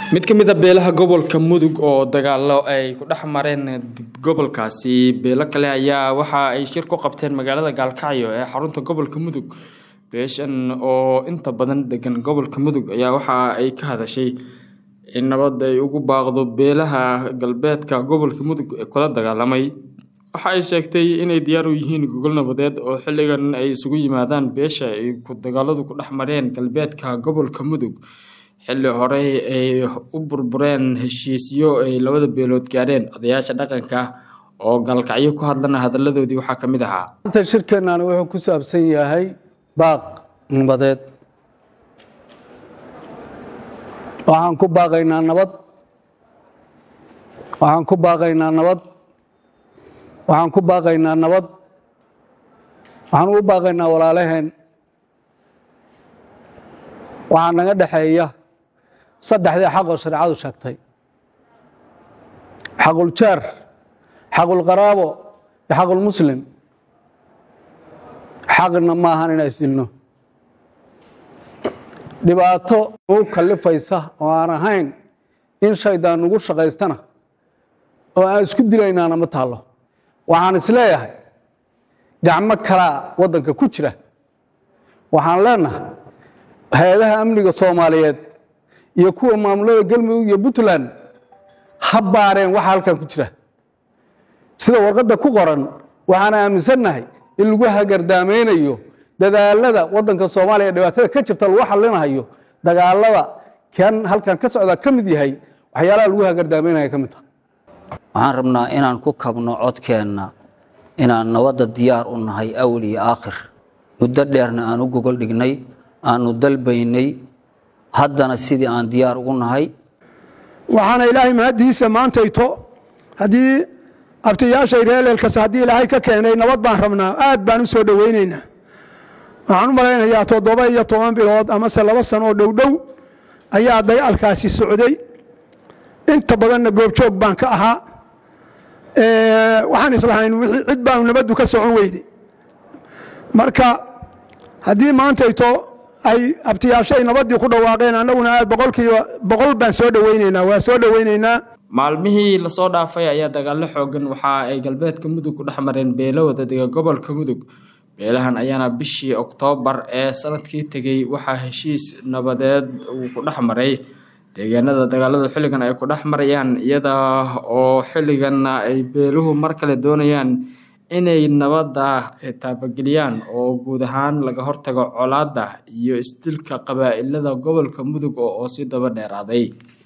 mid ka mid ah beelaha gobolka Mudug oo dagaalo ay ku dhaxmareen gobolkaasi beelo kale ayaa waxa ay shir ku qabteen magaalada Gaalkacyo ee xarunta gobolka Mudug beeshan oo inta badan degan gobolka Mudug ayaa waxa ay ka hadashay in nabad ay ugu baaqdo beelaha galbeedka gobolka Mudug ee kula dagaalamay waxa ay sheegtay inay diyaar u yihiin gogol nabadeed oo xilligan ay isugu yimaadaan beesha ay ku dagaaladu ku dhaxmareen galbeedka gobolka Mudug xilli hore ay u burbureen heshiisyo ay labada beelood gaareen odayaasha dhaqanka oo Gaalkacyo ku hadlana hadaladoodii waxa kamid ahaa inta shirkeenana wuxuu ku saabsan yahay baaq nabadeed waxaan ku baaqaynaa nabad waxaan u baaqaynaa walaalaheen waxaan naga dhaxeeya saddexdii xaq oo shariicadu sheegtay xaqul jaar xaqul qaraabo iyo xaqul muslim xaqna ma ahan inaan isdilno dhibaato ugu kallifaysa oo aan ahayn in shaydaan nugu shaqaystana oo aan isku dilaynaana ma taalo waxaan isleeyahay gacmo kalaa waddanka ku jira waxaan leenahay hay'adaha amniga Soomaaliyeed iyo kuwa maamulada Galmudug iyo Puntland habaareen waxa halkan ku jira sida warqadda ku qoran waxaan aaminsanahay in lagu hagardaameynayo dadaalada waddanka Soomaaliya dhibaatada ka jirta lagu xalinayo dagaalada kan halkan ka socda kamid yahay waxyaalaha lagu hagardaameynayo kamid ah waxaan rabnaa inaan ku kabno codkeena inaan nabadda diyaar u nahay awal iyo aakhir muddo dheerna aan u gogol dhignay aanu dalbaynay haddana sidii aan diyaar ugu nahay waxaana ilaahay mahadiisa maantayto haddii abtiyaashay reeleelkas haddii ilaahay ka keenay nabad baan rabnaa aad baan u soo dhowaynaynaa waxaan u malaynayaa 17 bilood amase 2 sano oo dhowdhow ayaa dagaalkaasi socday inta badanna goobjoog baan ka ahaa waxaan islahayn cid baan nabaddu ka socon weyday marka haddii maantayto ay abtiyaashay nabadii ku dhawaaqeen annaguna aad 100% baan soo dhawaynaynaa maalmihii la soo dhaafay ayaa dagaalo xoogan waxa ay galbeedka Mudug ku dhaxmareen beelo wada deega gobolka Mudug beelahan ayaana bishii Oktoobar ee sanadkii tagay waxa heshiis nabadeed uu ku dhaxmaray deegaanada dagaalada xilligan ay ku dhaxmarayaan iyada oo xilligan ay beeluhu mar kale doonayaan inay nabadda taabageliyaan oo guud ahaan laga hortago colaadda iyo isdilka qabaa'ilada gobolka Mudug oo si daba dheeraaday